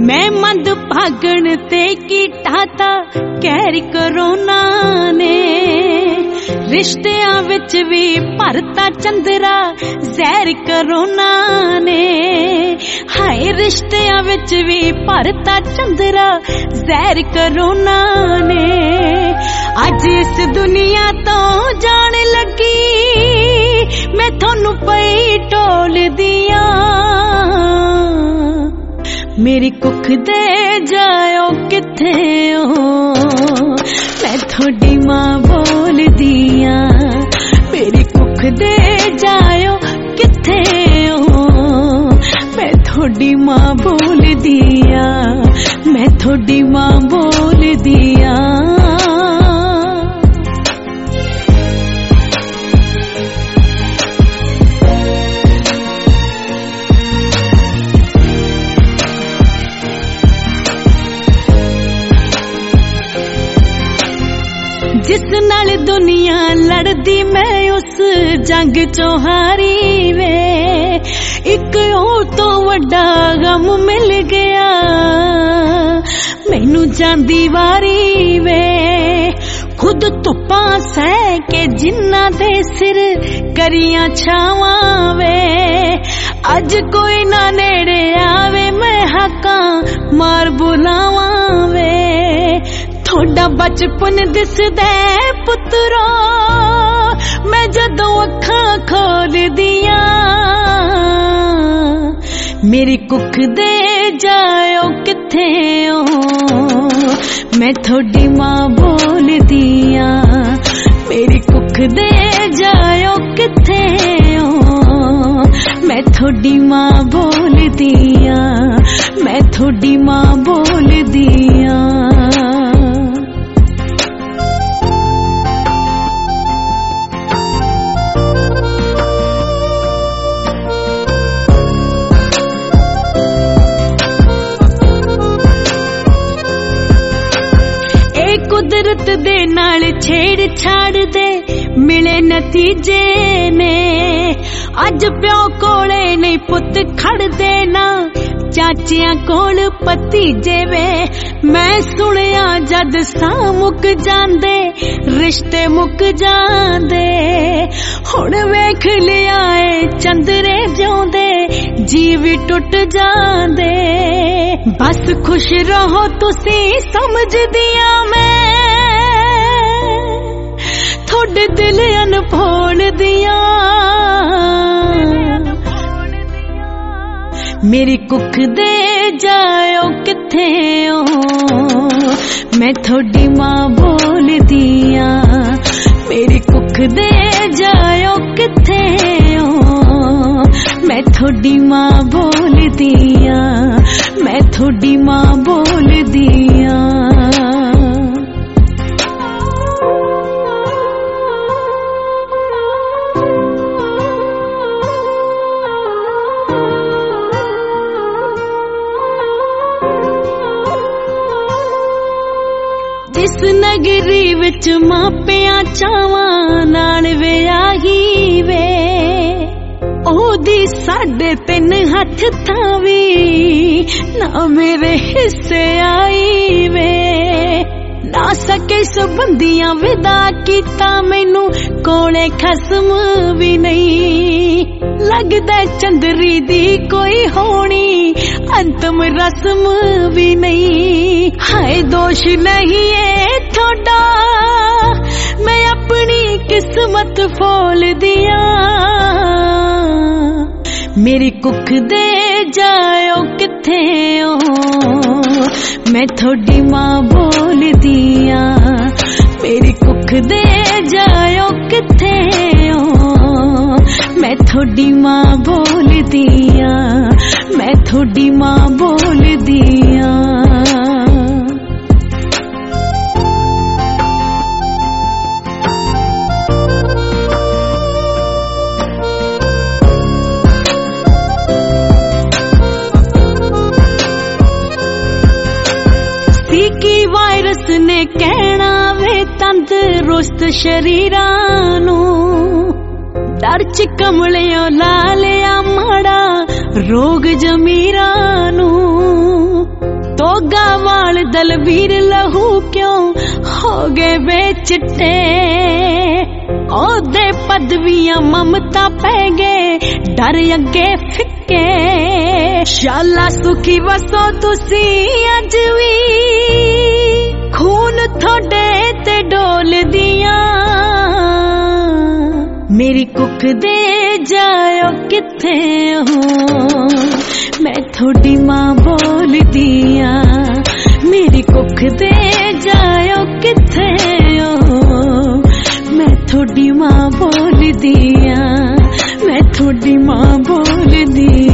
मैं मंद भागण ते कीता ता कहर करोना ने रिश्तियां विच भी भरता चंदरा जहर करोना ने हाय रिश्तियां विच भी भरता चंदरा जहर करोना ने अज इस दुनिया तो जान लगी मैं थोनू पई टोल दिया मेरी कुख दे जाओ किथे हो मैं थोड़ी मां बोल दिया मेरी कुख दे जाओ किथे हो मैं थोड़ी मां बोल दिया मैं थोड़ी मां बोल दिया जिस नाल दुनिया लड़दी मैं उस जंग चों हारी वे एक ओ तो वड्डा गम मिल गया मैनू जांदी वारी वे खुद धुप्पा सह के जिन्ना दे सिर करियां छावां वे अज कोई ना नेड़े आवे मैं हकां मार बुलावां वे थोड़ा बचपन दिसदा पुत्रो मैं जदों अखां खोल दिया मेरी कुख दे जाओ किथे हो मैं थोड़ी मां बोल दिया मेरी कुख दे जाओ किथे हो मैं थोड़ी मां बोल दिया मैं थोड़ी मां बोल दिया कुदरत दे नाल छेड़ छाड़ दे मिले नतीजे ने अज प्यो कोले नहीं पुत खड़ देना चाचियां कोल भतीजे वे मैं सुनिया जद सा मुक जांदे रिश्ते मुक जांदे हुण वेख लिया चंदरे जिउंदे जीव टुट जांदे बस खुश रहो तुसी समझ दिया मैं थोड़े दिल अनफोड़ दिया मेरी कुख दे जाओ किथे हो मैं थोड़ी मां बोल दिया मेरी कुख दे जाओ किथे हो मैं थोड़ी मां बोल दिया मैं थोड़ी मां बोल दिया जिस नगरी विच मापियां चावां नाल विआही वे ओदी 3.5 हथ थावी ना मेरे हिस्से आई वे ना सके संबंधियां विदा कीता मैनू कोले खसम भी नहीं लगदा चंदरी दी कोई होनी अंतम रस्म भी नहीं हाय दोष नहीं है थोड़ा मैं अपनी किस्मत फोल दिया मेरी कुख दे जाओ किथे हो मैं थोड़ी मां बोल दिया मेरी कुख दे जाओ किथे हो मैं थोड़ी मां बोल दिया मैं थोड़ी मां बोल दिया की वायरस ने कहना वे तंदुरुस्त शरीरां नू डर च कमलियों ला लिया माड़ा रोग जमीरां नू पग्गा वाल दलवीर लहू क्यों हो गए वे चिट्टे ओदे पदवियां ममता पै गए डर अगे फिक्के शाला सुखी वसो तुसी अज भी खून थोड़े ते डोल दियां मेरी कुख दे जाओ किथे हो मैं थोड़ी मां बोल दिया मेरी कुख दे जाओ किथे हो मैं थोड़ी मां बोल दिया मैं थोड़ी मां बोल दिया